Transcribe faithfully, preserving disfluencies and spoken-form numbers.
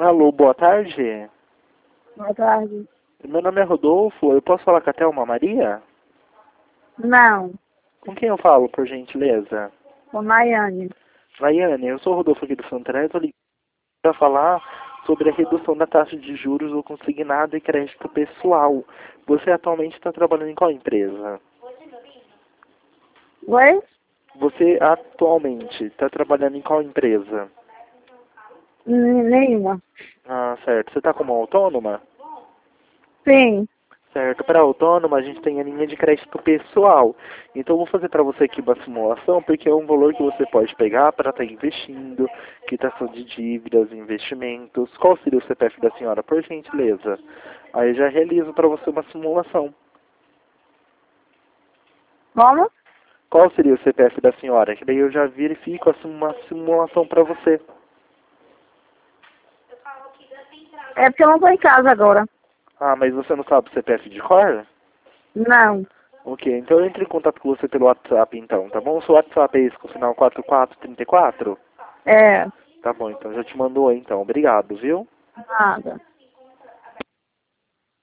Alô, boa tarde. Boa tarde. Meu nome é Rodolfo, eu posso falar com a Thelma Maria? Não, Com quem eu falo, por gentileza? com Nayane. Laiane, eu sou o Rodolfo aqui do Santander, eu tô ligando para falar sobre a redução da taxa de juros ou consignado e crédito pessoal. Você atualmente está trabalhando em qual empresa? Oi? Você atualmente está trabalhando em qual empresa? N- Nenhuma. Ah, certo. Você está como autônoma? Sim. Certo. Para autônoma, a gente tem a linha de crédito pessoal. Então, eu vou fazer para você aqui uma simulação, porque é um valor que você pode pegar para estar investindo, quitação de dívidas, investimentos. Qual seria o C P F da senhora, por gentileza? Aí eu já realizo para você uma simulação. Como? Qual seria o C P F da senhora? Que daí eu já verifico assim, uma simulação para você. É porque eu não estou em casa agora. Ah, mas você não sabe o C P F de cor? Não. Ok, então eu entro em contato com você pelo WhatsApp então, tá bom? O seu WhatsApp é esse com o final quatro quatro três quatro? É. Tá bom, então já te mandou aí então. Obrigado, viu? Nada.